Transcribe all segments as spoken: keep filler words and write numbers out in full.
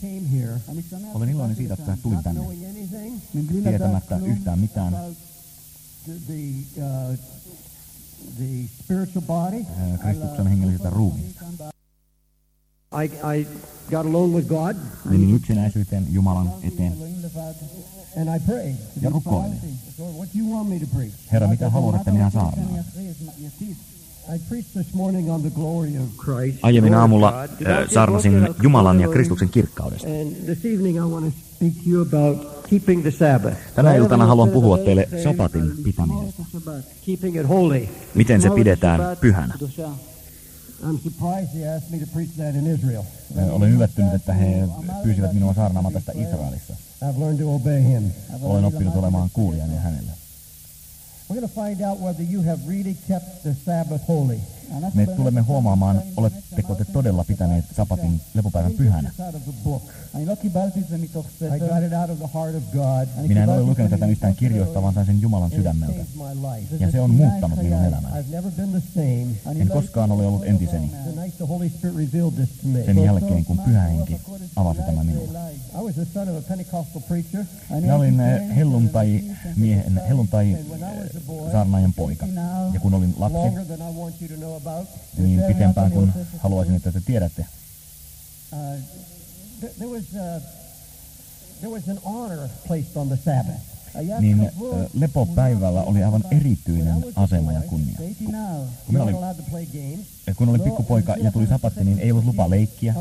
Olen iloinen siitä, että tulin tänne tietämättä yhtään mitään Kristuksen hengellisestä ruumiista. I, I got alone with God. Menin yksinäisyyteen Jumalan eteen. And I prayed. Ja rukoilin. What do you want me to preach? Herra, mitä haluat, että minä saarnaan? I preached this morning on the glory of Christ. Aiemmin aamulla äh, saarnasin Jumalan ja Kristuksen kirkkaudesta. And this evening I want to speak to you about keeping the Sabbath. Tänä iltana haluan puhua teille sabatin pitämisestä. Keeping it holy. Miten se pidetään pyhänä? I'm surprised he asked me to preach that in Israel. Olen yllättynyt, että he pyysivät minua saarnaamaan tästä Israelissa. I've learned to obey him. Olen oppinut olemaan kuulijainen hänelle. We're going to find out whether you have really kept the Sabbath holy. Me tulemme huomaamaan, oletteko te todella pitäneet sabatin lepopäivän pyhänä. Minä en ole lukenut tätä mistään kirjoista, vaan sain sen Jumalan sydämeltä. Ja se on muuttanut minun elämäni. En koskaan ole ollut entiseni. Sen jälkeen, kun Pyhä Henki avasi tämän minulle. Minä olin helluntai-miehen, helluntai-saarnaajan poika. Ja kun olin lapsi, niin pitempään kuin haluaisin, että te tiedätte. Niin lepopäivällä oli aivan erityinen asema ja kunnia. Kun olin, kun olin pikkupoika ja tuli sabatti, niin ei ollut lupa leikkiä.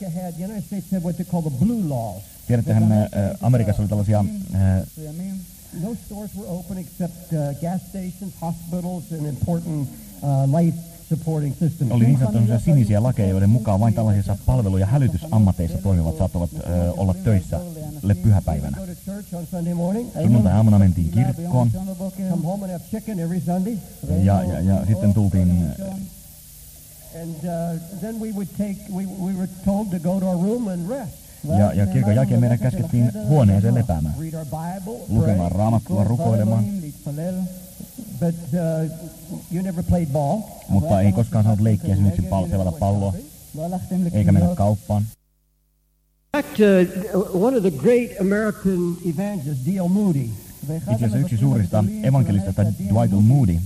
Tiedättehän, Amerikassa oli tällaisia... No stores were open except uh, gas stations, hospitals, and important uh, life supporting systems. Oli niin sanottuja sinisiä lakeja, joiden mukaan vain tällaisissa palvelu- ja hälytysammateissa toimivat saattavat uh, olla töissä pyhäpäivänä. Sunnuntai-aamuna mentiin kirkkoon. Ja, ja, ja sitten tultiin... And uh, then we would take, we, we were told to go to our room and rest. Ja, ja kirkon jälkeen meidän käskettiin huoneeseen lepäämään, lukemaan raamattua, rukoilemaan. But, uh, you never played ball. Mutta ei koskaan saanut leikkiä esimerkiksi pal- pelata palloa, eikä mennä kauppaan. In fact, uh, one of the great American evangelists, D L Moody, itse asiassa yksi suurista evankelistista, Dwight L. Moody,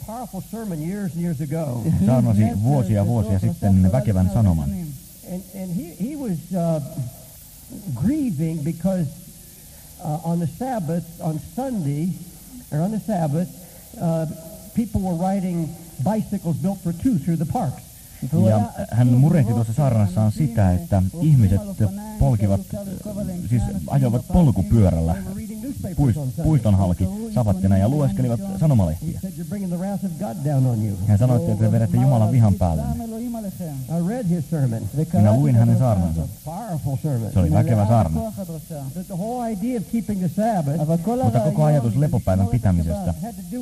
saarnasi vuosia vuosia sitten väkevän sanoman. And, and he, he was uh, grieving because uh, on the Sabbath, on Sunday, or on the Sabbath, uh, people were riding bicycles built for two through the parks. Ja hän murehti tuossa saarnassaan sitä, että ihmiset polkivat, siis ajoivat polkupyörällä puiston halki sabattina ja lueskelivat sanomalehtiä. Hän sanoi, että te vedätte Jumalan vihan päälle. Minä luin hänen saarnansa. Se oli väkevä saarna. Mutta koko ajatus lepopäivän pitämisestä,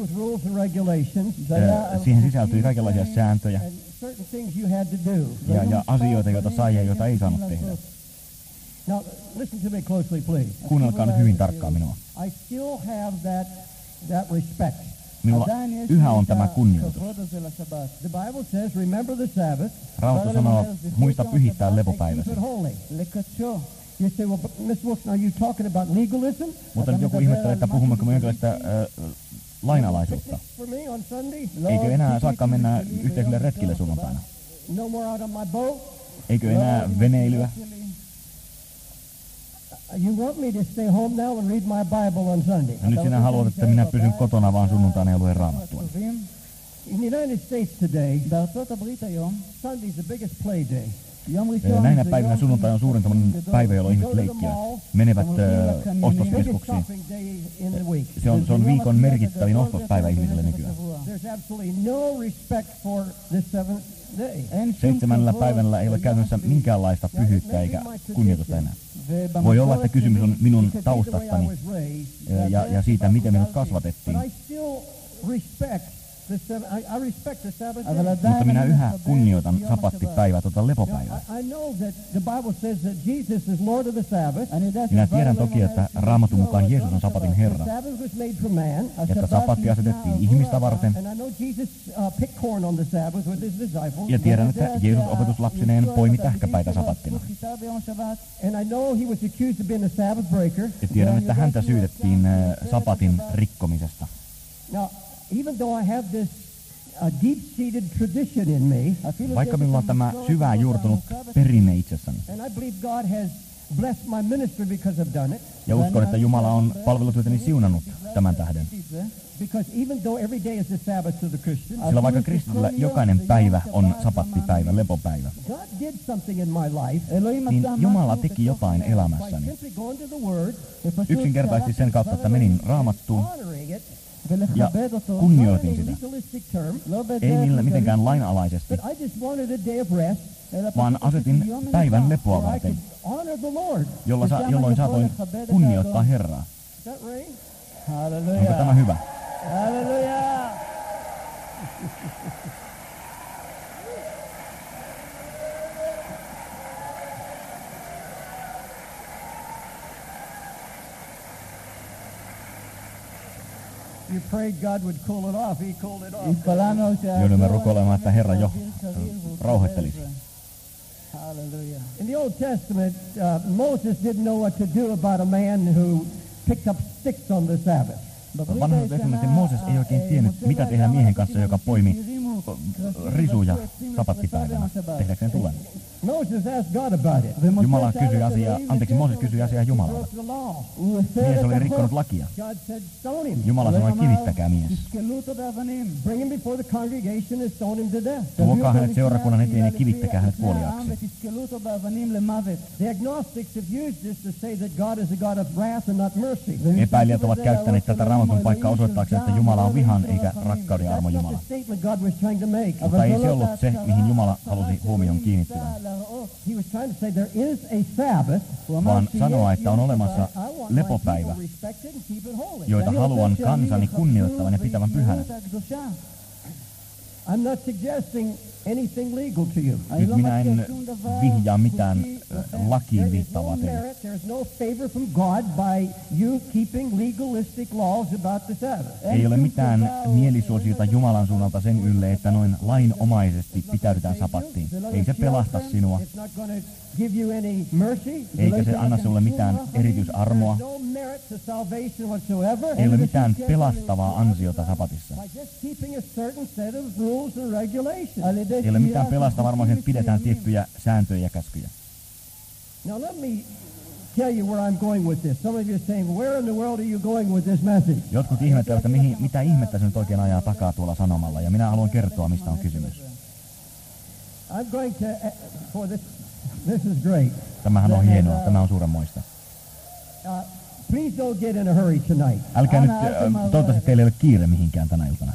siihen sisältyi kaikenlaisia sääntöjä ja, ja asioita, joita sai ja joita ei saanut tehdä. Now, listen to me closely, please. Kuunnelkaa nyt hyvin tarkkaan minua. I still have that, that respect. Minulla yhä on tämä kunnioitus. The Bible says, remember the Sabbath. Raamattu sanoo, muista pyhittää lepopäiväsi. You say, well, Miss Wilson, are you talking about legalism? Mutta nyt joku ihmettelee, että puhummeko me jonkinlaista äh, lainalaisuutta. Eikö enää saakkaan mennä yhteiselle retkille sunnuntaina? Eikö enää veneilyä? You want me to stay home now and read my Bible on Sunday? Ja nyt sinä haluat, että minä pysyn kotona vaan sunnuntaina ja luen raamattua. In the United States today, Sunday is the biggest play day. Näinä päivinä sunnuntai on suurin päivä, jolloin ihmiset leikkivät. Menevät äh, ostoskeskuksiin. Se on, se on viikon merkittävin ostospäivä ihmiselle nykyään. Seitsemännellä päivällä ei ole käytännössä minkäänlaista pyhyyttä eikä kunnioitusta enää. Voi olla, että kysymys on minun taustastani ja, ja siitä, miten minut kasvatettiin. the seven, I, I respect the Sabbath אבל day. עדיין Mutta minä אני yhä מכבד kunnioitan יום השבת. sapattipäivää, tuota Now, lepopäivää. I, I know that the Bible says that Jesus is Lord of the Sabbath. אני יודע Minä שדבר tiedän אלוהים toki, אומר että שישוע Raamatun mukaan הוא Jeesus אדון on sapatin השבת. Herra, The Sabbath was made for man. että sapatti asetettiin ihmistä varten. And I know Jesus uh, picked corn on the Sabbath with his disciples. Ja tiedän, että Jeesus opetuslapsineen poimi tähkäpäitä sapattina. And I know he was accused of being a Sabbath breaker. Ja tiedän, että häntä syytettiin äh, sapatin rikkomisesta. Now, even though I have this uh, deep-seated tradition in me, Vaikka minulla on tämä syvää juurtunut perinne itsessäni. and I believe God has blessed my ministry because I've done it, Ja uskon, että Jumala on palvelutyötäni siunannut tämän tähden. because even though every day is the Sabbath to the Christian, Sillä vaikka kristityllä jokainen päivä on sapattipäivä, lepopäivä, God did something in my life. niin Jumala teki jotain By elämässäni. simply going to the Word, Yksinkertaisesti sen kautta, että menin Raamattuun honoring it, ja ולכבד אותו, kunnioitin not in a sitä. legalistic term, לא Ei בדרך millä, כללית, mitenkään lainalaisesti, but I just wanted a day of rest אלא vaan פשוט asetin יום päivän מנוחה, lepoa where I could varten, honor the Lord. jolla sa, jolloin saatoin kunnioittaa Herraa. Is that right? Onko tämä hyvä? הללויה. You prayed God would cool it off. He cooled it off. התפללנו Joudumme rukoilemaan, että Herra jo rauhoittelisi. הללויה. In the Old Testament, uh, Moses didn't know what to do about a man who picked up sticks on the Sabbath. Vanhan testamentin Mooses ei oikein tiennyt, mitä tehdä miehen kanssa, joka poimi risuja sapattipäivänä tehdäkseen tulen. Moses asked God about it. Jumala kysyi asiaa, anteeksi, Mooses kysyi asiaa Jumalalta. Broke the law. Mies oli rikkonut lakia. God said, stone him. Jumala sanoi, kivittäkää mies. תסכלו אותו באבנים. Bring him before the congregation and stone him to death. Tuokaa hänet seurakunnan eteen ja kivittäkää hänet kuoliaaksi. ותסכלו אותו באבנים למוות. The agnostics have used this to say that God is a God of wrath and not mercy. Epäilijät ovat käyttäneet tätä Raamatun paikkaa osoittaakseen, että Jumala on vihan eikä rakkauden ja armon That's not Jumala. the statement God was trying to make. Mutta ei se ollut se, mihin Jumala halusi huomion kiinnittyvän, He was trying to say there is a Sabbath, vaan sanoa, että on olemassa I want my lepopäivä, people respected and keep it holy. joita haluan kansani kunnioittavan ja pitävän pyhänä. I'm not suggesting anything legal to you. Nyt minä en vihjaa mitään äh, lakiin There is no viittaavaa teille. merit, there is no favor from God by you keeping legalistic laws about the Sabbath. Ei ole mitään mielisuosiota Jumalan suunnalta sen ylle, että noin lainomaisesti pitäydytään sapattiin. Ei se pelasta sinua, It's not going to give you any mercy. eikä se anna sinulle mitään erityisarmoa. There's no merit to salvation whatsoever. Ei ole mitään pelastavaa ansiota sapatissa. By just keeping a certain set of rules and regulations. Ei ole mitään pelastavaa armoa, että pidetään tiettyjä sääntöjä ja käskyjä. Now let me tell you where I'm going with this. Some of you are saying, where in the world are you going with this message? Jotkut ihmettelevät, että mihin, mitä ihmettä se nyt oikein ajaa takaa tuolla sanomalla, ja minä haluan kertoa, mistä on kysymys. I'm going to, uh, for this, this is great. Tämähän on hienoa, tämä on suurenmoista. Uh, please don't get in a hurry tonight. Älkää nyt, äh, toivottavasti teillä ei ole kiire mihinkään tänä iltana.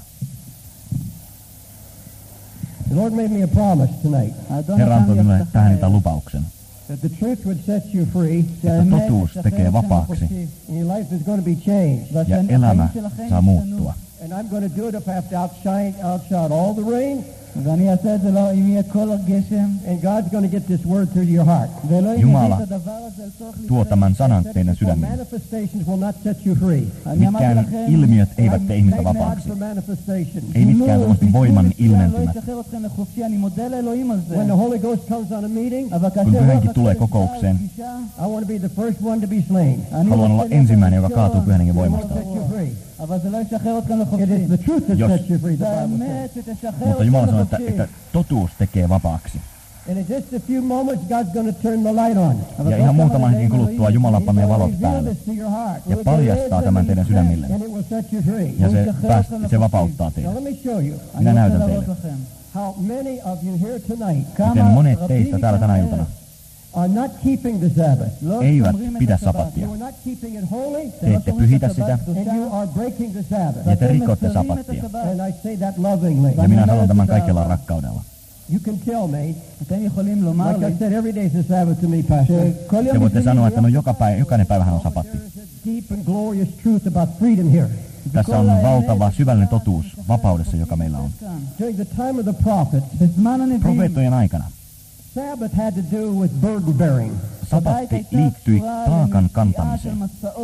The Lord made me a promise tonight Herra antoi minulle tähän iltaan lupauksen, that the truth would set you free että totuus tekee vapaaksi and your life is going to be changed. ja elämä saa muuttua. And I'm going to do it if I have to outshine, outshout all the rain. ואני אעשה את זה לא אם יהיה כל הגשם, And God's going to get this word through to your heart. ואלוהים Jumala יביא את הדבר הזה לצורך tuo tämän sanan teidän For sydämiin. manifestations will not set you free. אני אמרתי Mitkään לכם, ilmiöt eivät tee ihmistä Thank God vapaaksi. for manifestations. Ei mitkään tämmöiset voiman לא ilmentymät. ישחרר אתכם לחופשי, אני מודה לאלוהים על זה. When the Holy Ghost comes on a meeting, אבל Kun כאשר pyhänkin רוח tulee הקודש kokoukseen, בפגישה, I want to be the first one to be slain. אני haluan רוצה olla להיות ensimmäinen, joka kaatuu הראשון. pyhän hengen It won't voimasta. set you free. אבל זה לא ישחרר אתכם It לחופשי. is the truth that Jos- sets you free, the זה Bible says. האמת שתשחרר Mutta Jumala אתכם sanoo, että, לחופשי. että totuus tekee vapaaksi. And in just a few moments, God's going to turn the light on. Ja ihan muutaman hetken kuluttua Jumala panee valot päälle Reveal this to your heart. ja paljastaa tämän teidän sydämille. And it will set you free. Ja se, pääst, se vapauttaa Now teidät. let me show you אני Minä רוצה näytän להראות teille, לכם. how many of you here tonight miten monet teistä täällä tänä iltana are not keeping the Sabbath. לא eivät שומרים את pidä השבת. sapattia. You are not keeping it holy, Te ette pyhitä sitä and you are breaking the Sabbath. ja te אתם rikotte מפירים את sapattia. השבת. And I say that lovingly. Ja minä sanon tämän kaikella rakkaudella. You can tell me, אתם יכולים לומר like לי I said, every day is a Sabbath to me, Pastor. שכל יום Te voitte בשבילי sanoa, זה että no joka päivä, jokainen päivähän on sapatti. There is a deep and glorious truth about freedom here. Tässä on valtava syvällinen totuus vapaudessa, joka meillä on. During the time of the prophets, בזמן הנביאים, Profeettojen aikana Sabbath had to do with burden bearing. sabatti liittyi taakan kantamiseen.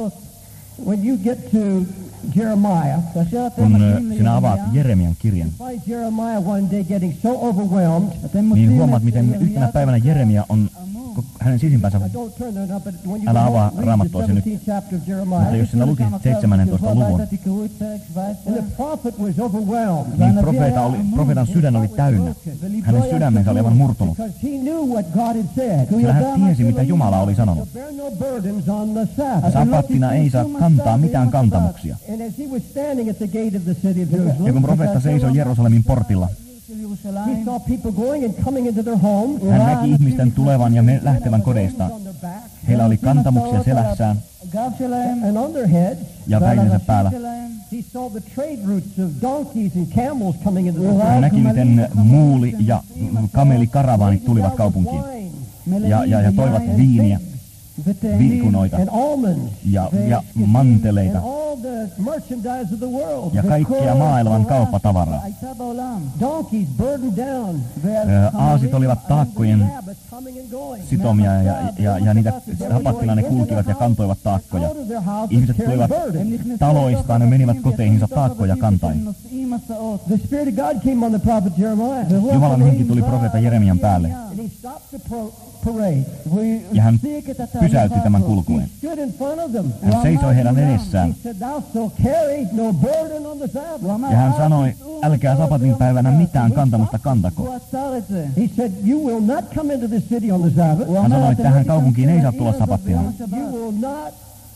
When you get to Jeremiah, כאשר אתם Kun מגיעים ö, sinä avaat לירמיה, Jeremian kirjan, you find Jeremiah one day getting so overwhelmed. אתם niin מוצאים huomaat, את miten ירמיהו yhtenä päivänä Jeremia on, ko- hänen sisimpänsä, I don't turn there now, but when you Älä go avaa home, read the Raamattua se nyt. seventeenth chapter of Mutta Jeremiah, jos sinä lukisit seitsemännentoista luvun, תקראו את פרק שבע עשרה, and the prophet was overwhelmed niin profeeta oli, profeetan sydän oli täynnä. Hänen sydämensä oli aivan murtunut. because he knew what God had said. Sillä hän tiesi, mitä Jumala oli sanonut. Bear no burdens on the Sabbath. Sapattina ei saa kantaa mitään kantamuksia. And as he was standing at the gate of the city of Ja Jerusalem, kun profeetta seisoi Jerusalemin portilla, של he ירושלים, saw people going and coming into their homes. hän näki ihmisten tulevan ja me- lähtevän kodeistaan. On their back Heillä oli kantamuksia selässään הגב שלהם, and on their heads. ja päidensä päällä. שלהם, He saw the trade routes of donkeys and camels coming into the city. Hän näki, miten muuli ja kamelikaravaanit tulivat kaupunkiin. Ja, ja, ja toivat viiniä, viikunoita And almonds ja, ja manteleita and all the merchandise of the world. ja kaikkia maailman kauppatavaraa. הייתה בעולם, Donkeys burdened down. Ö, Aasit olivat taakkojen Sabbath coming and going. sitomia ja, ja, ja niitä sapattina ne kulkivat ja kantoivat taakkoja. Out of their houses Ihmiset carrying tulivat burdens. taloistaan ja menivät koteihinsa taakkoja kantain. נושאים מסעות, The Spirit of God came on the prophet Jeremiah. Jumalan henki tuli profeetta Jeremian päälle And he stopped the pro- parade. ja hän הפסיק את התהליך pysäytti tämän He kulkuen. stood in front of them. Hän seisoi heidän edessään He said, thou shalt carry no burden on the Sabbath. ja hän sanoi, älkää sapatin päivänä mitään kantamusta kantako. הוא עצר את זה. He said, you will not come into the city on the Sabbath. Hän sanoi, että tähän kaupunkiin ei saa tulla sapattina. You will not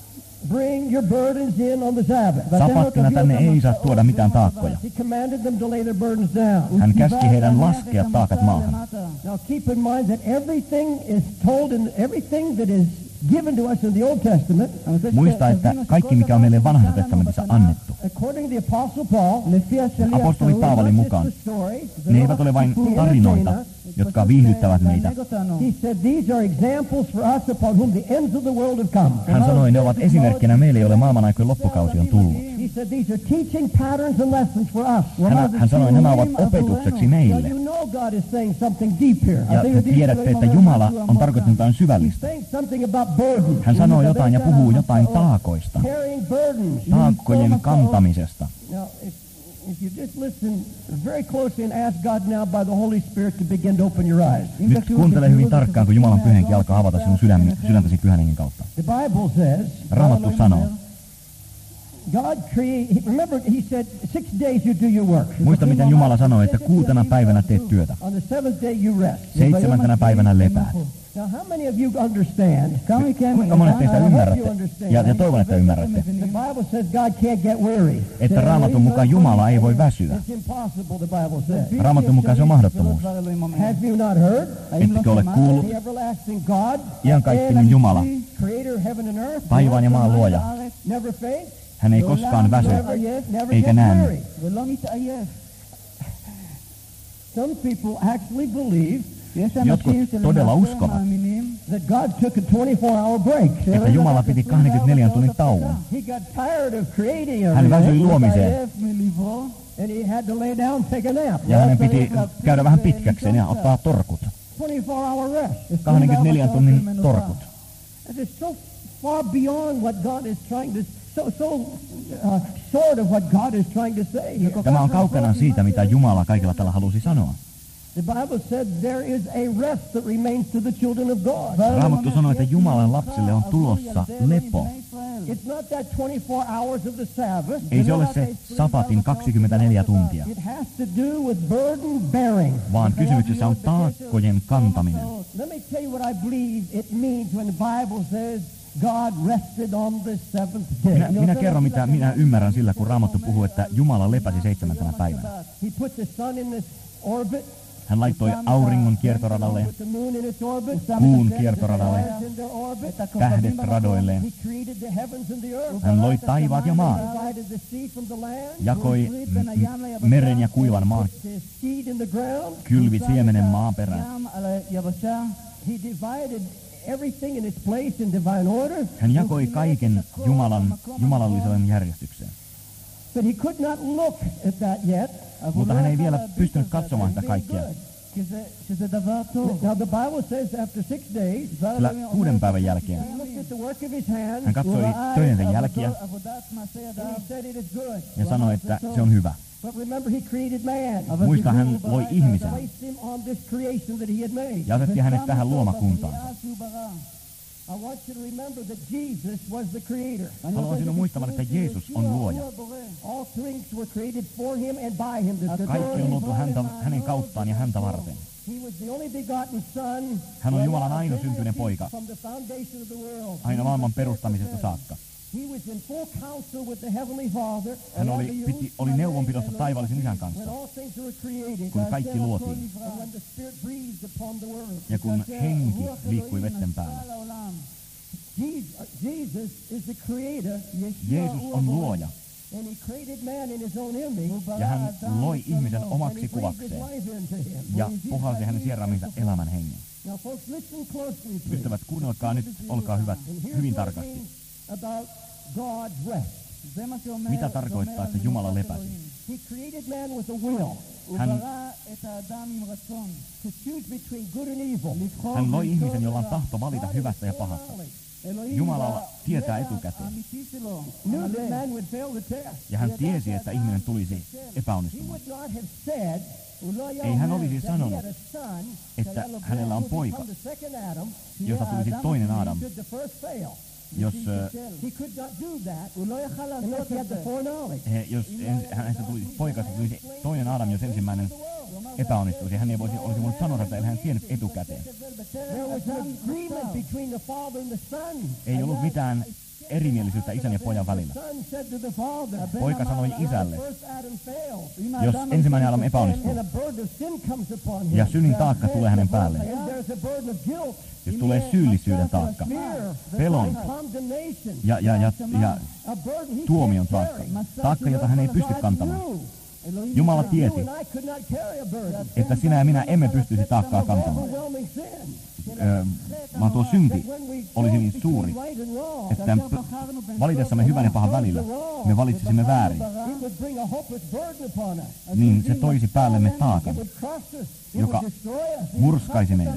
bring your burdens in on the Sabbath. Sapattina tänne ei saa tuoda mitään taakkoja. He commanded them to lay their burdens down. Hän käski heidän laskea taakat maahan. Now keep in mind that everything is told in everything that is given to us in the Old Testament, Muista, että kaikki mikä on meille vanhassa testamentissa annettu, according to the Apostle Paul, apostoli Paavalin mukaan, the story, ne eivät ole vain tarinoita, jotka viihdyttävät meitä. he said these are examples for us upon whom the ends of the world have come. Hän sanoi, ne ovat esimerkkinä meille, joille maailman aikojen loppukausi on tullut. He said these are teaching patterns and lessons for us. Hän, hän sanoi, nämä ovat opetukseksi So meille. you know God is saying something deep here. Ja te tiedätte, että Jumala on tarkoittanut jotain syvällistä. Saying something about burdens. Hän sanoo jotain ja puhuu jotain taakoista, Carrying burdens. taakkojen kantamisesta. Now, if, if you just listen very closely and ask God now by the Holy Spirit to begin to open your eyes. Nyt kuuntele hyvin tarkkaan, kun Jumalan pyhän henki alkaa avata sinun sydämi, sydäntäsi pyhän hengen kautta. The Bible says, Raamattu sanoo, God created, remember he said, six days you do your work. muista miten Jumala sanoi, että kuutena päivänä teet työtä, On the seventh day you rest. seitsemäntenä päivänä lepäät. Now how many of you understand? Kuinka monet teistä ymmärrätte? Ja, ja toivon, että ymmärrätte, The Bible says God can't get weary. että Raamatun mukaan Jumala ei voi väsyä. It's impossible, the Bible says. Raamatun mukaan se on mahdottomuus. Have you not heard? Ettekö ole kuullut? The everlasting God, Iankaikkinen Jumala, creator of heaven and earth, taivaan ja maan luoja. never faint, Hän ei koskaan väsy, never yet, never eikä get näänny. weary. ולא מתעייף. Some people actually believe יש Jotkut אנשים todella שלמעשה uskovat, מאמינים that God took a twenty-four hour break. että Jumala piti kaksikymmentäneljän tunnin tauon. He got tired of creating Hän väsyi everything, luomiseen מתעייף מלברוא, and he had to lay down, take a nap. ja hänen piti käydä vähän pitkäkseen ja ottaa torkut. twenty-four hour rest. kaksikymmentäneljän tunnin torkut. That is so far beyond what God is trying to, so, so uh, short of what God is trying to say here. Tämä on kaukana siitä, mitä Jumala kaikilla tällä halusi sanoa. The Bible said there is a rest that remains to the children of God. Raamattu sanoi, että Jumalan lapsille on tulossa lepo. It's not that twenty-four hours of the Sabbath. Ei se ole se sapatin kaksikymmentäneljä tuntia, It has to do with burden bearing. vaan kysymyksessä on taakkojen kantaminen. Let me tell you what I believe it means when the Bible says God rested on the seventh day. Minä, minä kerron, mitä minä ymmärrän sillä, kun Raamattu puhuu, että Jumala lepäsi seitsemäntenä päivänä. He put the sun in this orbit. Hän laittoi auringon kiertoradalle, Put the moon in its orbit. kuun kiertoradalle, Stars in their orbit. tähdet radoilleen. He created the heavens and the earth. Hän loi taivaat ja maan, Divided the sea from the land. jakoi m- meren ja kuivan maan, His seed in the ground. kylvi siemenen maaperään. ים על היבשה, He divided everything in its place in divine order. Hän jakoi kaiken Jumalan, jumalalliseen järjestykseen. But he could not look at that yet. Mutta hän ei vielä pystynyt katsomaan sitä kaikkea. שזה דבר טוב. Now the Bible says after six days, Sillä kuuden päivän jälkeen he looked at the work of his hands, hän katsoi töidensä jälkiä and he said it is good. ja sanoi, että se on hyvä. But remember, he created man. Muista, hän loi ihmisen Placed him on this creation that he had made. ja asetti hänet tähän luomakuntaan. I want you to remember that Jesus was the creator. Haluan sinun muistamaan, että Jeesus on luoja. All things were created for him and by him. The- the- Kaikki on luotu häntä, hänen kauttaan ja häntä varten. He was the only begotten son. Hän on Jumalan ainoasyntyinen poika, From the foundation of the world. aina maailman perustamisesta saakka. He was in full counsel with the heavenly Father. Hän oli, piti, oli neuvonpidossa taivallisen isän When kanssa, all things were created. kun kaikki luotiin. And when the Spirit breathed upon the world. Ja kun henki liikkui vetten päällä. Jesus, Jesus is the creator. Jeesus on luoja, And he created man in his own image. ja hän loi ihmisen omaksi kuvakseen ja puhalsi hänen sieraamiinsa elämän hengen. Now folks, listen closely, please. Ystävät, kuunnelkaa nyt, olkaa hyvät, And here's hyvin what tarkasti. it means about God's rest. Mitä tarkoittaa, että Jumala lepäsi? He created man with a will Hän, to choose between good and evil. hän loi ihmisen, jolla on tahto valita hyvästä ja pahasta. Jumalalla tietää etukäteen. Knew that man would fail the test. Ja hän tiesi, että ihminen tulisi He epäonnistumaan. would not have said, Ei hän olisi that he sanonut, had a son, että that hänellä on would poika, become the second Adam, josta tulisi toinen Aadam, should the first fail. jos, äh, He could not do that unless he had the foreknowledge. he, jos en, hänestä tulisi poikasta tulisi toinen Aadam, jos ensimmäinen epäonnistuisi. Hän ei voisi, olisi voinut sanoa, että ei hän tiennyt etukäteen. There was an agreement between the Father and the Son. Ei ollut mitään erimielisyyttä isän ja pojan välillä. Son said to the Father, Poika sanoi isälle, first Adam failed. jos ensimmäinen Aadam epäonnistuu And a burden of sin comes upon him. ja synnin taakka tulee hänen päälleen, And there's a burden of guilt, jos tulee syyllisyyden taakka, fear, pelon and condemnation. ja, ja, ja, ja A burden he tuomion can't taakka, carry. taakka, jota hän ei pysty kantamaan. You Jumala tiesi, and I could not carry a burden. että sinä ja minä emme pystyisi taakkaa kantamaan. Overwhelming sin. Öö, vaan tuo synti When we olisi niin chose suuri, between right and wrong, että valitessamme hyvän ja pahan välillä me valitsisimme väärin, it would bring a hopeless burden upon us. niin se toisi päällemme taakan, It would crush us. It joka would destroy us. murskaisi meidät.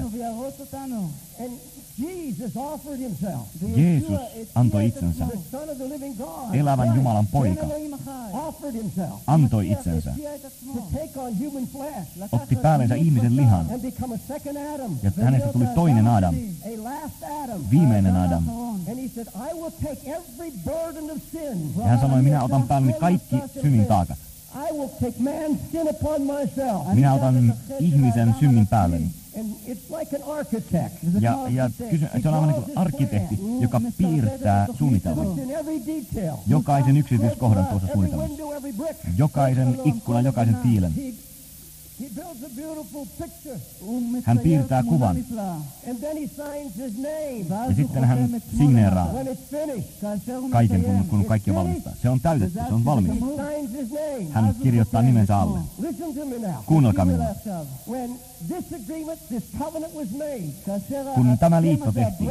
And Jesus offered himself. Jeesus antoi itsensä, The Son of the living God. elävän Jumalan poika, Offered himself antoi itsensä, to take on human flesh otti päällensä ihmisen lihan, and become a second Adam. ja hänestä tuli toinen Aadam, A last Adam. viimeinen Aadam. And he said, I will take every burden of sin. Ja hän sanoi, minä otan päälleni kaikki synnin taakat. I will take man's sin upon myself. Minä otan ihmisen synnin päälleni. And it's like an architect. Ja, ja kysy, se on aivan niin kuin arkkitehti, joka piirtää suunnitelman. Puts in every detail. Jokaisen yksityiskohdan tuossa Every suunnitelmassa. window, every brick. Jokaisen ikkunan, jokaisen tiilen. He, he builds a beautiful picture. Hän piirtää kuvan. And then he signs his name. Ja sitten hän signeeraa When it's finished, kaiken, kun, kun kaikki on valmista. Se on täytetty, se on valmis. he signs his name. Hän kirjoittaa nimensä alle. Listen to me now. Kuunnelkaa minua. When this agreement, this covenant was made, Kun tämä liitto tehtiin,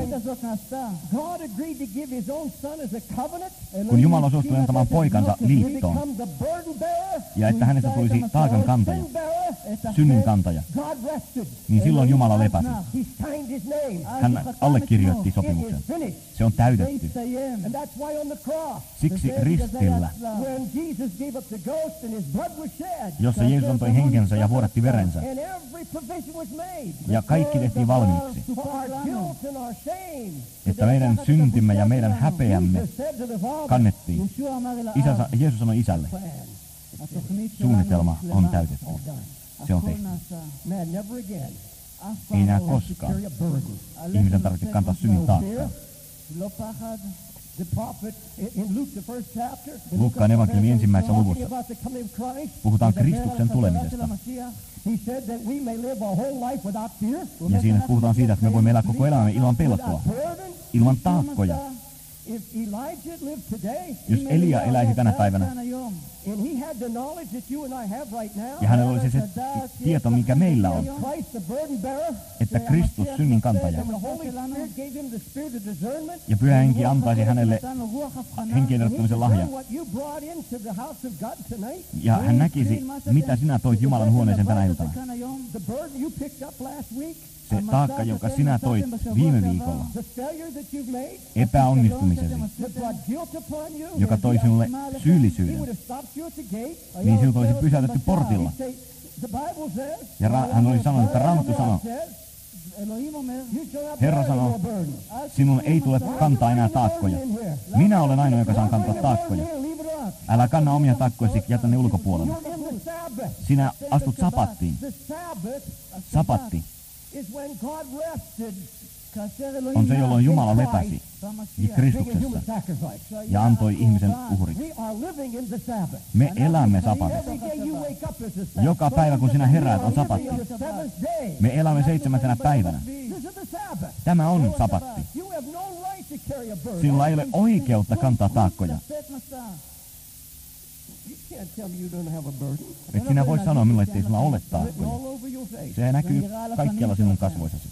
God agreed to give his own son as a covenant. kun Jumala suostui antamaan poikansa To liittoon, become the burden bearer, ja että hänestä tulisi taakan kantaja, sin bearer, synnin kantaja, God rested. niin silloin Jumala lepäsi. He signed his name. Hän allekirjoitti It sopimuksen. is finished. Se on täytetty. And that's why on the cross, Siksi ristillä, when Jesus gave up the ghost and his blood was shed, jossa Jeesus antoi henkensä ja vuodatti verensä, and every provision was made ja kaikki tehtiin valmiiksi, for our guilt and our shame. että meidän syntimme ja meidän häpeämme Jesus said to the Father, kannettiin. Isä, sa- Jeesus sanoi isälle, suunnitelma on täytetty. Se on tehty. man, never again Ei enää has to koskaan carry a burden. ihmisen tarvitse kantaa synnin taakkaa. The prophet in in Luke, the first chapter, Luukkaan evankeliumin ensimmäisessä talking luvussa about the coming of Christ, puhutaan Kristuksen tulemisesta. he said that we may live our whole life without fear, Ja siinä puhutaan siitä, että me voimme elää koko elämämme ilman pelkoa, burden, ilman taakkoja. If Elijah lived today, Jos Elia eläisi tänä päivänä, and he had the knowledge that you and I have right now, ja hänellä olisi se tieto, mikä meillä on, Christ the burden bearer, että Kristus synnin kantaja, and the Holy Spirit gave him the spirit of discernment, ja Pyhä Henki antaisi hänelle henkien erottamisen lahjan, what you brought into the house of God tonight, ja hän näkisi, mitä sinä toit Jumalan huoneeseen tänä iltana. the burden you picked up last week, Se taakka, jonka sinä toit viime viikolla, the failure that you've made, epäonnistumisesi, that brought guilt upon you, joka toi sinulle he syyllisyyden, would have stopped you at the gate. niin sinut olisi pysäytetty portilla. Say, the Bible says, Ja ra- hän olisi sanonut, että Raamattu sanoo, Herra sanoo, sinun ei tule kantaa enää taakkoja. Minä olen ainoa, joka saan kantaa taakkoja. Älä kanna omia taakkoisi, jätä ne ulkopuolelle. Sinä astut sapattiin. Sapatti on se, jolloin Jumala lepäsi Kristuksessa ja antoi ihmisen uhriksi. Me elämme sapatissa. Joka päivä, kun sinä heräät, on sapatti. Me elämme seitsemäntenä päivänä. Tämä on sapatti. Sinulla ei ole oikeutta kantaa taakkoja. Et sinä voi sanoa minulle, ettei sinulla ole taakkoja. Se näkyy kaikkialla sinun kasvoissasi.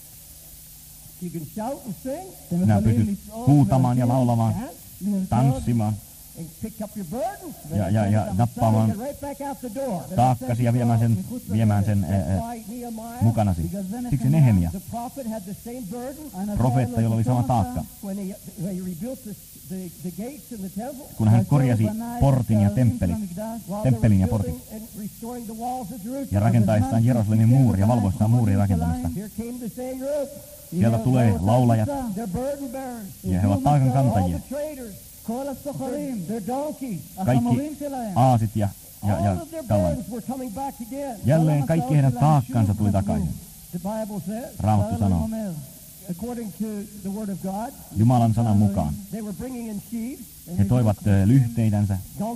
Sinä pystyt huutamaan ja laulamaan, tanssimaan ja, ja, ja nappaamaan taakkasi ja viemään sen, viemään sen ää, mukanasi. Siksi Nehemia, profeetta, jolla oli sama taakka, kun hän korjasi portin ja temppelin, temppelin ja portin, ja rakentaessaan Jerusalemin muuri ja valvoissaan muurin rakentamista. Sieltä tulee laulajat, ja he ovat taakan kantajia. Kaikki aasit ja, ja, ja tällainen. Jälleen kaikki heidän taakkansa tuli takaisin. Raamattu sanoo, Jumalan sanan mukaan. He toivat lyhteitänsä,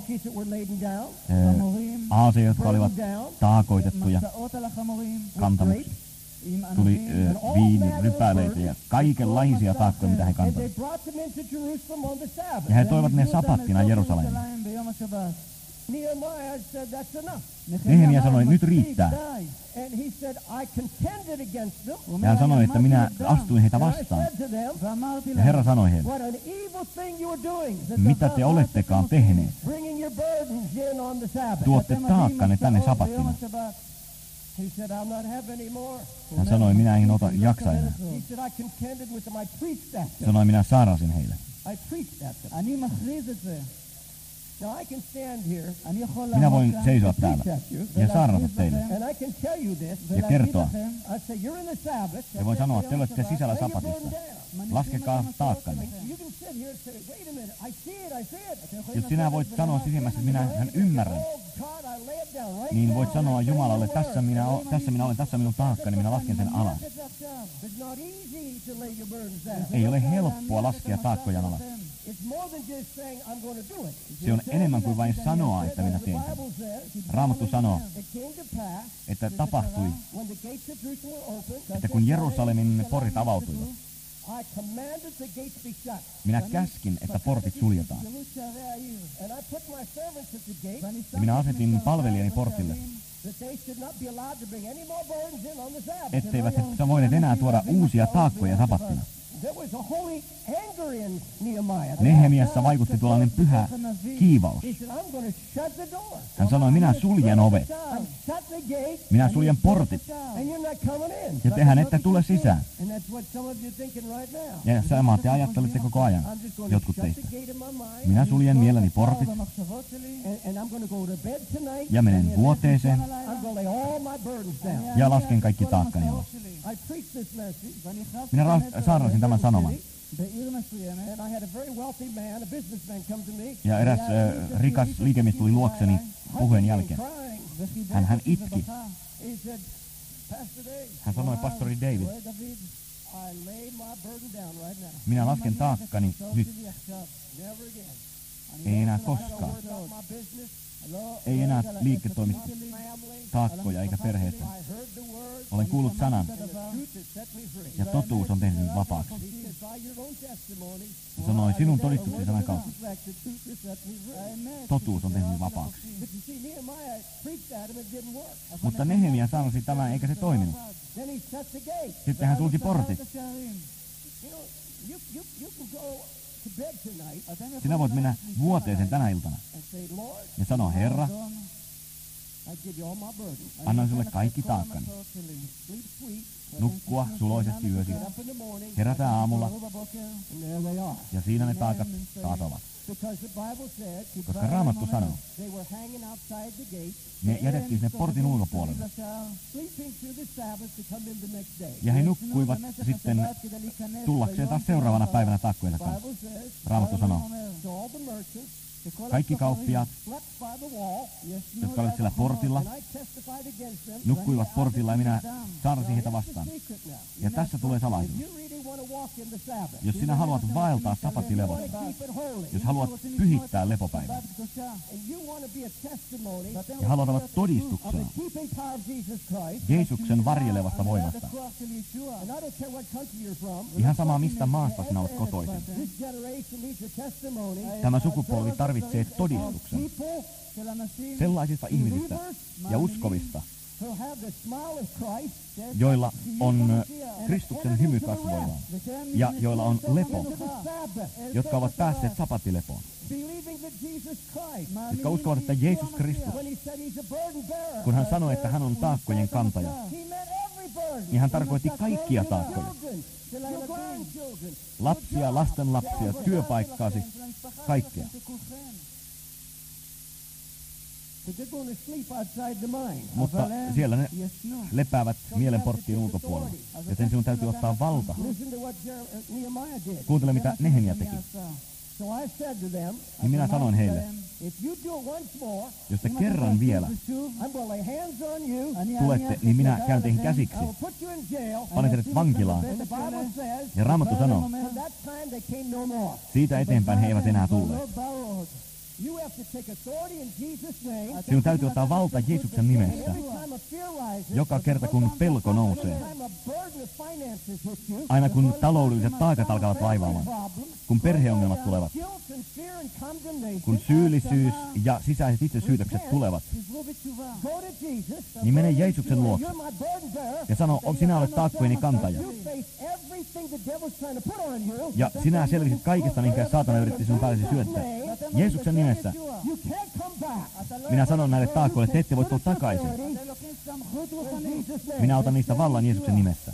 aaseja, jotka olivat taakoitettuja kantamuksi. Tuli äh, viinirypäleitä ja kaikenlaisia taakkoja, mitä he kantavat. Ja he toivat ne sapattina Jerusalemiin. Nehemia sanoi, nyt riittää. Ja hän sanoi, että minä astuin heitä vastaan. Ja Herra sanoi heille, mitä te olettekaan tehneet? Tuotte taakkanne tänne sapattina. Hän sanoi, minä en ota jaksa enää. Sanoi, minä saarasin heille. Minä voin seisoa täällä ja saarnata teille ja kertoa. Ja voin sanoa, että te olette sisällä sapatissa. Laskekaa taakkanne. Jos sinä voit sanoa sisimmässä, että minä hän ymmärrän, niin voit sanoa Jumalalle, tässä minä, o, tässä minä olen, tässä minun taakkani, minä lasken sen alas. Ei ole helppoa laskea taakkoja alas. Se on enemmän kuin vain sanoa, että minä teen sen. Raamattu sanoo, että tapahtui, että kun Jerusalemin portit avautuivat, minä käskin, että portit suljetaan. Ja minä asetin palvelijani portille, etteivät he voineet enää tuoda uusia taakkoja sapattina. Nehemiassa vaikutti tuollainen pyhä kiivaus. Hän sanoi, minä suljen ovet. Minä suljen portit. Ja tehän ette tule sisään. Ja samaa te ajattelette koko ajan, jotkut teistä. Minä suljen mieleni portit. Ja menen vuoteeseen. Ja lasken kaikki taakkani alas. Minä saarnasin tämän sanoman. Ja eräs äh, rikas liikemies tuli luokseni puheen jälkeen. Hän, hän itki. Hän sanoi, pastori David, minä lasken taakkani nyt. Ei enää koskaan. Ei enää liiketoimista taakkoja eikä perheestä. Olen kuullut sanan, ja totuus on tehnyt minut vapaaksi. Ja sanoi, sinun todistuksesi sanan kautta. Totuus on tehnyt minut vapaaksi. Mutta Nehemia sanoisi tämän, eikä se toiminut. Sitten hän sulki portit. Sinä voit mennä vuoteeseen tänä iltana ja sanoa, Herra, annan sulle kaikki taakkani. Nukkua suloisesti yösi. Herätä aamulla. Ja siinä ne taakat taas ovat. Koska Raamattu sanoo, ne jätettiin sinne portin ulkopuolelle. Ja he nukkuivat sitten tullakseen taas seuraavana päivänä taakkojensa kanssa. Raamattu sanoo, kaikki kauppiaat, jotka olivat siellä portilla, nukkuivat portilla ja minä saarnasin heitä vastaan. Ja tässä tulee salaisuus. Jos sinä haluat vaeltaa sapattilevossa, jos haluat pyhittää lepopäivää ja haluat olla todistuksena Jeesuksen varjelevasta voimasta, ihan sama mistä maasta sinä olet kotoisin, tämä sukupolvi tarvitsee todistuksen sellaisista ihmisistä ja uskovista, joilla on Kristuksen hymy kasvoillaan ja joilla on lepo, jotka ovat päässeet sapattilepoon, jotka uskovat, että Jeesus Kristus, kun hän sanoi, että hän on taakkojen kantaja, niin hän tarkoitti kaikkia taakkoja. Lapsia, lastenlapsia, työpaikkaasi, kaikkea. Mutta siellä ne lepäävät mielen porttien ulkopuolella, joten sinun täytyy ottaa valta. Kuuntele, mitä Nehemia teki. Niin minä sanoin heille, jos te kerran vielä tulette, niin minä käyn teihin käsiksi. Panen teidät vankilaan. Ja Raamattu sanoo, siitä eteenpäin he eivät enää tulleet. Sinun täytyy ottaa valta Jeesuksen nimessä. Joka kerta kun pelko nousee, aina kun taloudelliset taakat alkavat vaivaamaan, kun perheongelmat tulevat, kun syyllisyys ja sisäiset itsesyytökset tulevat, niin mene Jeesuksen luokse ja sano, sinä olet taakkojeni kantaja. Ja sinä selvisit kaikesta, minkä saatana yritti sinun päällesi syöttää. Jeesuksen nimessä. Minä sanon näille taakkoille, te ette voi tulla takaisin. Minä otan niistä vallan Jeesuksen nimessä.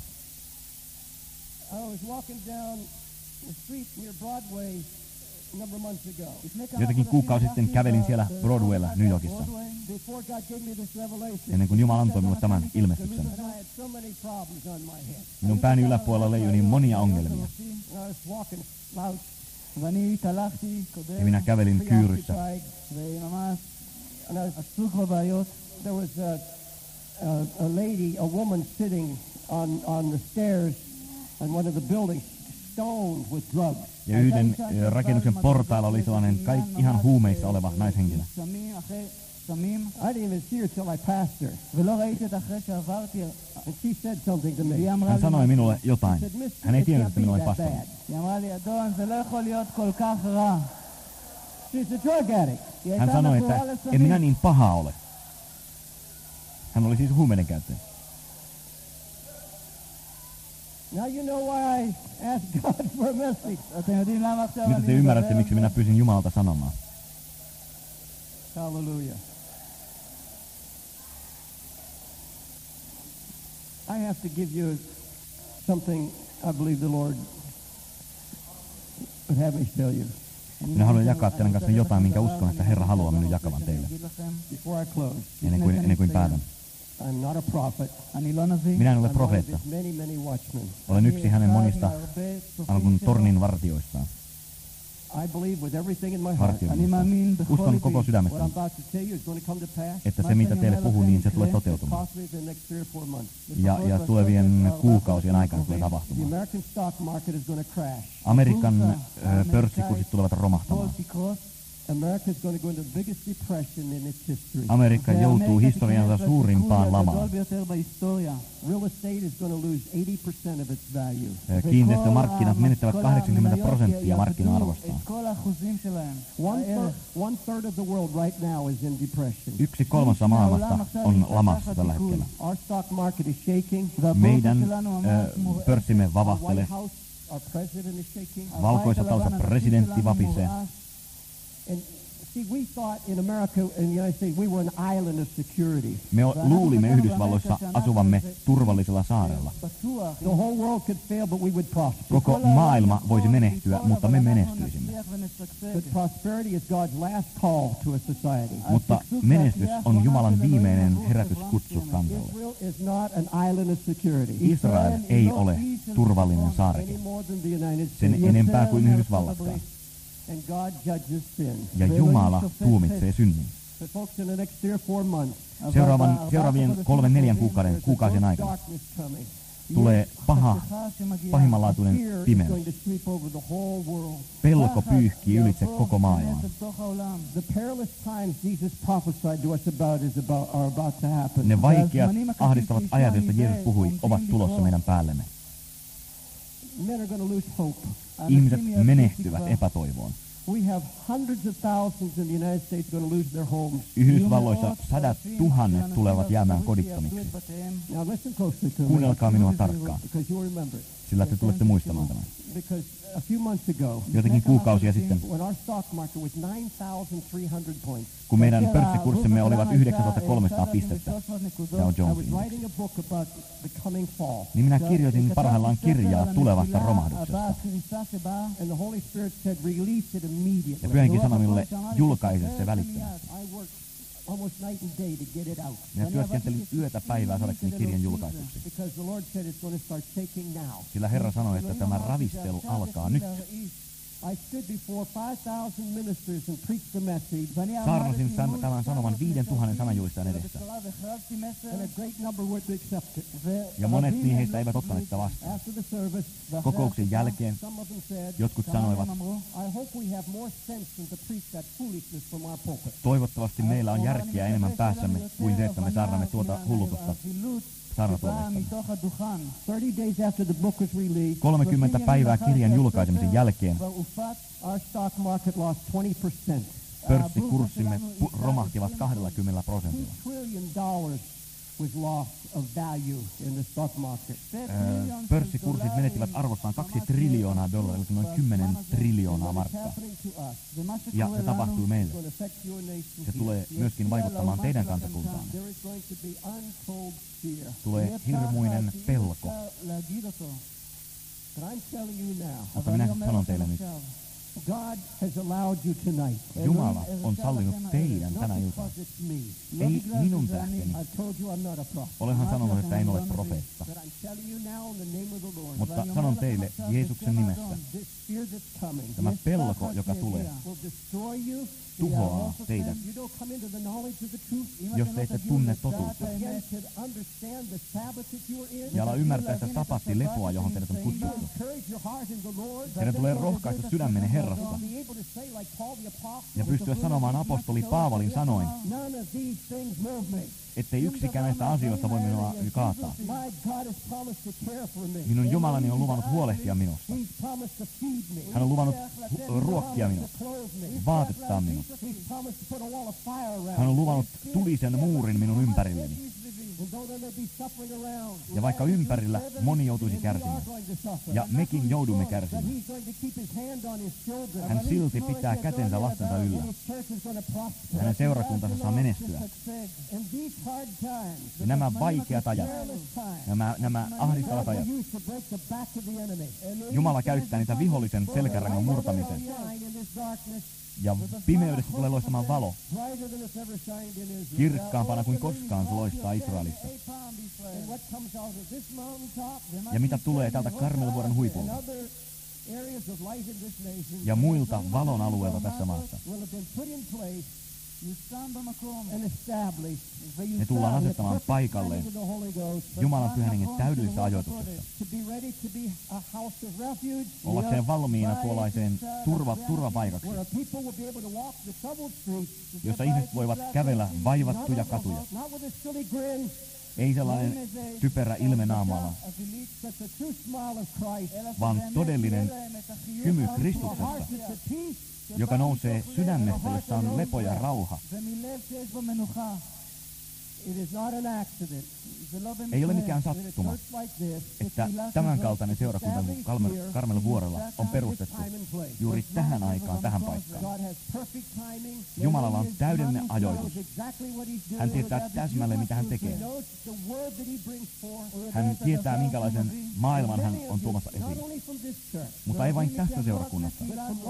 Jotakin kuukausi sitten kävelin siellä Broadwaylla New Yorkissa, ennen kuin Jumala antoi minulle tämän ilmestyksen. Minun pääni yläpuolella leijui niin monia ongelmia. Ja minä kävelin kyyryssä. There was a, a, a lady, a woman sitting on, on the stairs in one of the buildings, stoned with drugs. Ja yhden rakennuksen portailla oli sellainen kaik, ihan huumeissa oleva naishenkilö. I didn't even see her till I passed her. And she said something to me. Hän sanoi minulle jotain. Hän ei tiennyt, että minua oli vastannut. She's a drug addict. Hän sanoi, että en minä niin paha ole. Hän oli siis huumeiden käyttäjä. Now you know why I asked God for a message. Nyt te ymmärrätte, miksi minä pyysin Jumalalta sanomaan. Hallelujah. I have to give you something I believe the Lord would have me tell you. Minä haluan jakaa teidän kanssa jotain, minkä uskon, että Herra haluaa minun jakavan teille. Ennen kuin, ennen kuin päätän. Minä en ole profeetta. Olen yksi hänen monista alkun tornin vartioistaan. Vartioimista. Uskon koko sydämestäni, että se mitä teille puhuu, niin se tulee toteutumaan. Ja, ja tulevien kuukausien aikana tulee tapahtumaan. Amerikan pörssikurssit tulevat romahtamaan. America is going to go into the biggest depression in its history. Amerikka joutuu historiansa suurimpaan lamaan. Real estate is going to lose eighty percent of its value. Kiinteistömarkkinat menettävät kahdeksankymmentä prosenttia markkina-arvostaan. One third, one third of the world right now is in depression. Yksi kolmasosa maailmasta on lamassa tällä hetkellä. Our stock market is shaking. Meidän äh, pörssimme vavahtelee. Our president is shaking. Valkoisessa talossa presidentti vapisee. And see, we thought in America, in the United States, we were an island of security. Me luulimme Yhdysvalloissa asuvamme turvallisella saarella. The whole world could fail, but we would prosper. Koko maailma voisi menehtyä, mutta me menestyisimme. But prosperity is God's last call to a society. Mutta menestys on Jumalan viimeinen herätyskutsu kansalle. Israel is not an island of security. Israel ei ole turvallinen saareke. Sen enempää kuin Yhdysvallatkaan. And God judges sin. Ja Jumala tuomitsee synnin. Seuraavan, seuraavien kolmen neljän kuukauden, kuukausien aikana tulee paha, pahimmanlaatuinen pimeys. Pelko pyyhkii ylitse koko maailman. Ne vaikeat, ahdistavat ajat, joista Jeesus puhui, ovat tulossa meidän päällemme. Ihmiset menehtyvät epätoivoon. Yhdysvalloissa sadat tuhannet tulevat jäämään kodittomiksi. Kuunnelkaa minua tarkkaan, sillä te tulette muistamaan tämän. Jotenkin kuukausia sitten, kun meidän pörssikurssimme olivat yhdeksäntuhattakolmesataa pistettä, Dow Jonesin, niin minä kirjoitin parhaillaan kirjaa tulevasta romahduksesta. Ja Pyhänkin sanoi minulle, julkaise se välittömästi. Minä työskentelin yötä päivää saadakseni kirjan julkaisuksi. Sillä Herra sanoi, että tämä ravistelu alkaa nyt. Saarnasin tämän sanoman viiden tuhannen sananjulistajan edessä. Ja monet niistä eivät ottaneet sitä vastaan. Kokouksen jälkeen jotkut sanoivat, toivottavasti meillä on järkeä enemmän päässämme kuin se, että me saarnamme tuota hullutusta saarnatuolesta. kolmekymmentä päivää kirjan julkaisemisen jälkeen pörssikurssimme romahtivat kaksikymmentä prosentilla. Pörssikurssit menettivät arvostaan kaksi triljoonaa dollaria, eli noin kymmenen triljoonaa markkaa. Ja se tapahtui meille. Se tulee myöskin vaikuttamaan teidän kansakuntaanne. Tulee hirmuinen pelko. Mutta minä sanon teille nyt. Jumala on sallinut teidän tänä iltana. Ei minun tähteni. Olenhan sanonut, että en ole profeetta. Mutta sanon teille Jeesuksen nimessä. Tämä pelko, joka tulee, tuhoaa teidät, jos te ette tunne totuutta. Ja ala ymmärtää sitä sabattilepoa, johon teidät on kutsuttu. Teidän tulee rohkaista sydämenne Herrasta ja pystyä sanomaan apostoli Paavalin sanoin, ettei yksikään näistä asioista voi minua kaataa. Minun Jumalani on luvannut huolehtia minusta. Hän on luvannut ruokkia minut, vaatettaa minut. Hän on luvannut tulisen muurin minun ympärilleni. Ja vaikka ympärillä moni joutuisi kärsimään, ja mekin joudumme kärsimään, hän silti pitää kätensä lastensa yllä. Hänen seurakuntansa saa menestyä. Ja nämä vaikeat ajat, nämä, nämä ahdistavat ajat, Jumala käyttää niitä vihollisen selkärangan murtamiseen. Ja pimeydessä tulee loistamaan valo, kirkkaampana kuin koskaan se loistaa Israelissa. Ja mitä tulee tältä Karmelvuoren huipulta ja muilta valon alueilta tässä maassa, You stand במקום. and established. Ne tullaan asettamaan Perfect paikalleen timing of the Holy Ghost. Jumalan pyhän hengen täydellisessä ajoituksessa. To be ready to be a house of refuge. Ollakseen valmiina tuollaiseen turva, turvapaikaksi, Where people will be able to walk the troubled streets. jossa ihmiset voivat kävellä vaivattuja katuja. Not with a silly grin. Ei sellainen typerä ilme naamalla, But the true smile of Christ. vaan todellinen hymy Kristuksessa, joka nousee sydämestä, jossa on lepo ja rauha. It is not an accident. Ei ole mikään sattuma, että tämän kaltainen seurakunta kuin Karmel- Karmel-vuorella on perustettu juuri tähän aikaan, tähän paikkaan. Jumalalla on täydellinen ajoitus. Hän tietää täsmälleen, mitä hän tekee. Hän tietää, minkälaisen maailman hän on tuomassa esiin. Mutta ei vain tästä seurakunnasta.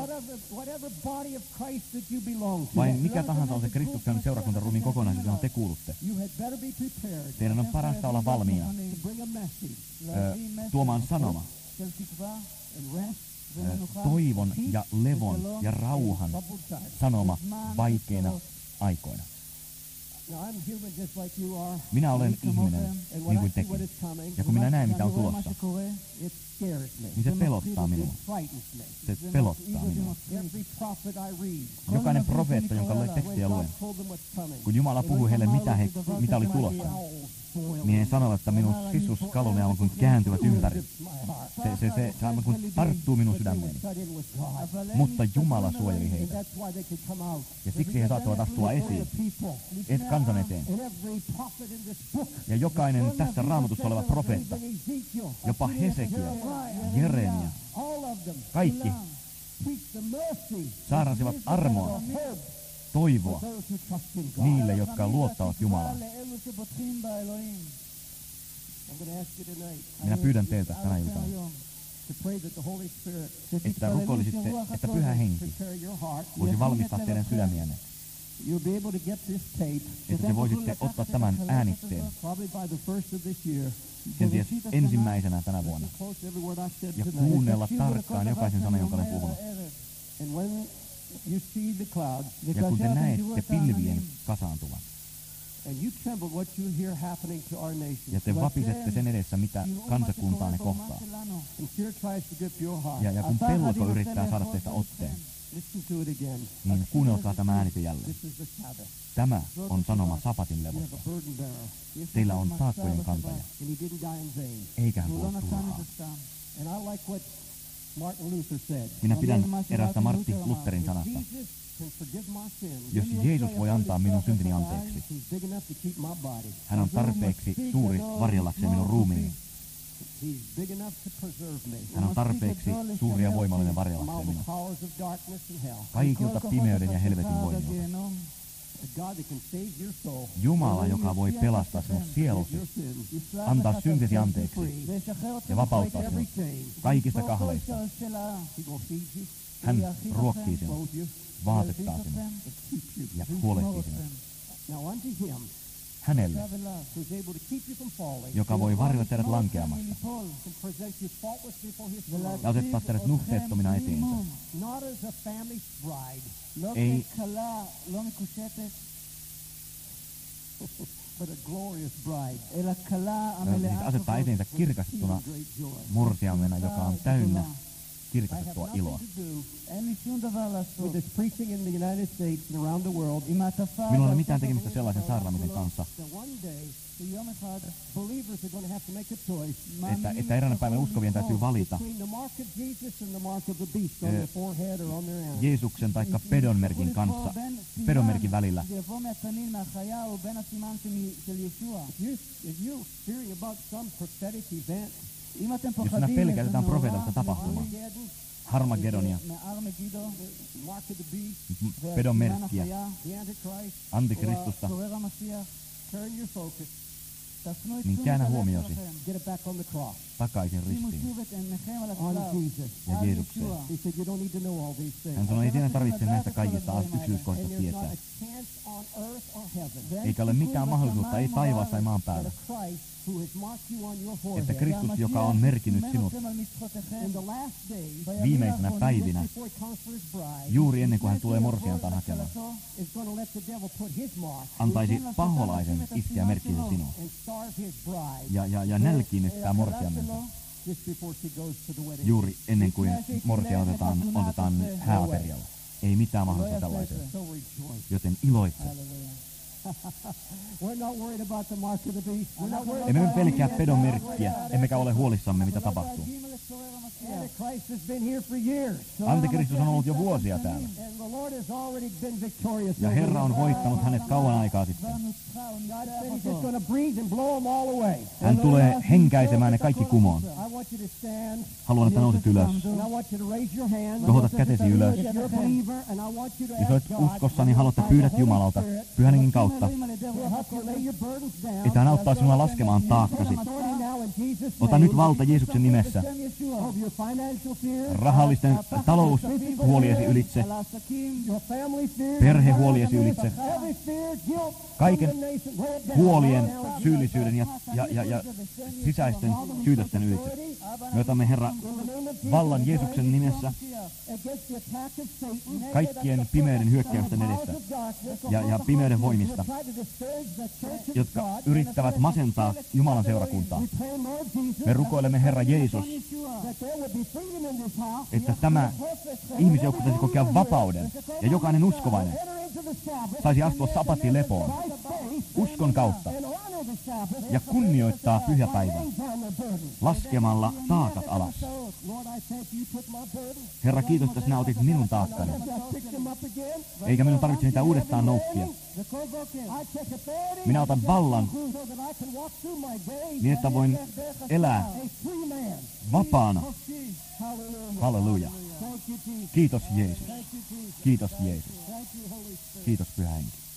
Vain mikä tahansa on se Kristuksen seurakuntaruumiin kokonaisuus, johon te kuulutte. Teidän on parasta olla valmiina ö, tuomaan sanoma, ö, toivon ja levon ja rauhan sanoma vaikeina aikoina. Minä olen ihminen, niin kuin tekin. Ja kun minä näen, mitä on tulossa, niin se pelottaa minua. Se pelottaa minua. Jokainen profeetta, jonka tekstiä luen, kun Jumala puhui heille, mitä, he, mitä oli tulossa, niin he sanovat, että minun sisuskaluni on kuin kääntyvät ympäri. Se, se, se, se aivan kuin tarttuu minun sydämeeni. Mutta Jumala suojeli heitä. Ja siksi he saattavat astua esiin, et kansan eteen. Ja jokainen tässä Raamatussa oleva profeetta, jopa Hesekia, Jeremia, kaikki saarnasivat armoa, toivoa niille, jotka luottavat Jumalaan. Minä pyydän teiltä tänä iltana, että rukoilisitte, että Pyhä Henki voisi valmistaa teidän sydämiänne, että te voisitte ottaa tämän äänitteen kenties ensimmäisenä tänä vuonna ja kuunnella tarkkaan jokaisen sanan, jonka olen puhunut. Ja kun te näette pilvien kasaantuvan, ja te vapisette sen edessä, mitä kansakuntaanne kohtaa, ja, ja kun pelko yrittää saada teistä otteen, niin kuunnelkaa tämä äänite jälleen. Tämä on sanoma sapatin levosta. Teillä on taakkojen kantaja, eikä hän kuole turhaan. Minä pidän erästä Martti Lutherin sanasta. Jos Jeesus voi antaa minun syntini anteeksi, hän on tarpeeksi suuri varjellakseen minun ruumiini. Hän on tarpeeksi suuri ja voimallinen varjellakseen minun kaikilta pimeyden ja helvetin voimilta. Jumala, joka voi pelastaa sinun sielusi, antaa syntisi anteeksi ja vapauttaa sinut kaikista kahleista. Hän ruokkii sinut, vaatettaa sinut ja huolehtii sinut. Hänelle, joka voi varjella teidät lankeamasta ja asettaa teidät nuhteettomina eteensä. Ei, siis asettaa eteensä kirkastettuna mursiamena, joka on täynnä kirkastettua iloa. Minulla ei ole mitään tekemistä sellaisen saarnaamisen kanssa, että, että eräänä päivänä uskovien täytyy valita eh, Jeesuksen taikka pedonmerkin kanssa, pedonmerkin välillä. Jos sinä pelkät jotain profeetallista tapahtumaa, Harmagedonia, pedonmerkkiä, antikristusta, niin käännä huomiosi takaisin ristiin ja Jeesukseen. Hän sanoi, ei teidän tarvitse näistä kaikista yksityiskohdista tietää. Eikä ole mitään mahdollisuutta, ei taivaassa tai maan päällä, että Kristus, joka on merkinnyt sinut viimeisenä päivinä, juuri ennen kuin hän tulee morsiantaan hakemaan, antaisi paholaisen iskeä merkkinsä sinuun ja, ja, ja nälkiinnyttää morsiamensa juuri ennen kuin morsia otetaan, otetaan hääaterialla. Ei mitään mahdollista tällaiseen. Joten iloitse. Emme me pelkää pedon merkkiä, emmekä ole huolissamme, mitä tapahtuu. Antikristus on ollut jo vuosia täällä. Ja Herra on voittanut hänet kauan aikaa sitten. Hän tulee henkäisemään ne kaikki kumoon. Haluan, että nouset ylös. Kohotat kätesi ylös. Jos olet uskossa, niin haluat, että pyydät Jumalalta Pyhän Hengen kautta, että hän auttaa sinua laskemaan taakkasi. Ota nyt valta Jeesuksen nimessä rahallisten taloushuoliesi ylitse, perhehuoliesi ylitse, kaiken huolien, syyllisyyden ja, ja, ja, ja sisäisten syytösten ylitse. Me otamme, Herra, vallan Jeesuksen nimessä kaikkien pimeyden hyökkäysten edessä ja, ja pimeyden voimista, jotka yrittävät masentaa Jumalan seurakuntaa. Me rukoilemme, Herra Jeesus, että tämä ihmisjoukko saisi kokea vapauden ja jokainen uskovainen saisi astua sabatin lepoon uskon kautta ja kunnioittaa pyhäpäivää laskemalla taakat alas. Herra, kiitos, että sinä otit minun taakkani, eikä minun tarvitse niitä uudestaan noukkia. Minä otan vallan niin, että voin elää vapaana. Halleluja. Kiitos Jeesus. Kiitos Jeesus. Kiitos Pyhä Henki.